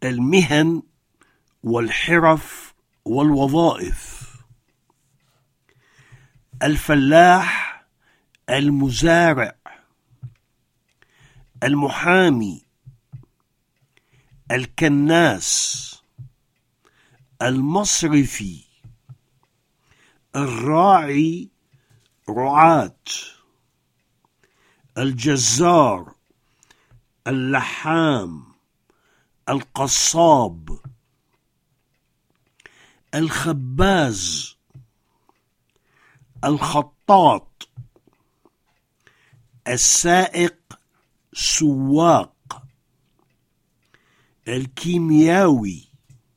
المهن والحرف والوظائف: الفلاح، المزارع، المحامي، الكناس، المصرفي، الراعي، رعاة، الجزار، اللحام، القصاب، الخباز، الخطاط، السائق، سواق، الكيمياوي،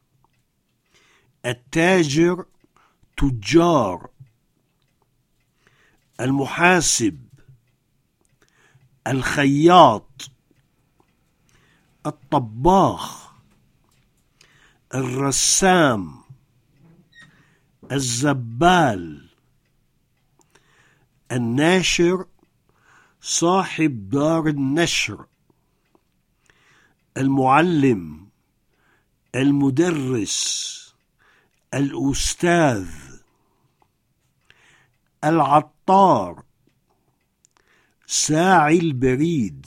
التاجر، تجار، المحاسب، الخياط، الطباخ، الرسام، الزبال، الناشر، صاحب دار النشر، المعلم، المدرس، الأستاذ، العطار، ساعي البريد،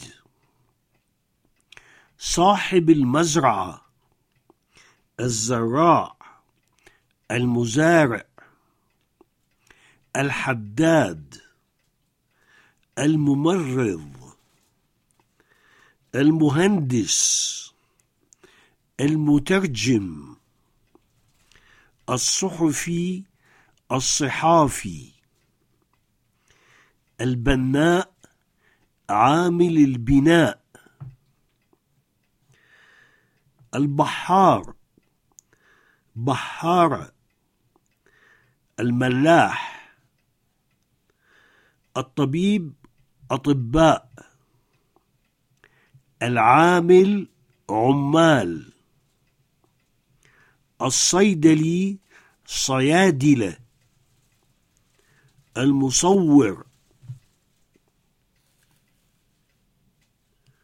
صاحب المزرعة، الزراع، المزارع، الحداد، الممرض، المهندس، المترجم، الصحفي، الصحافي، البناء، عامل البناء، البحار، بحارة، الملاح، الطبيب، أطباء، العامل، عمال، الصيدلي، صيادلة، المصور،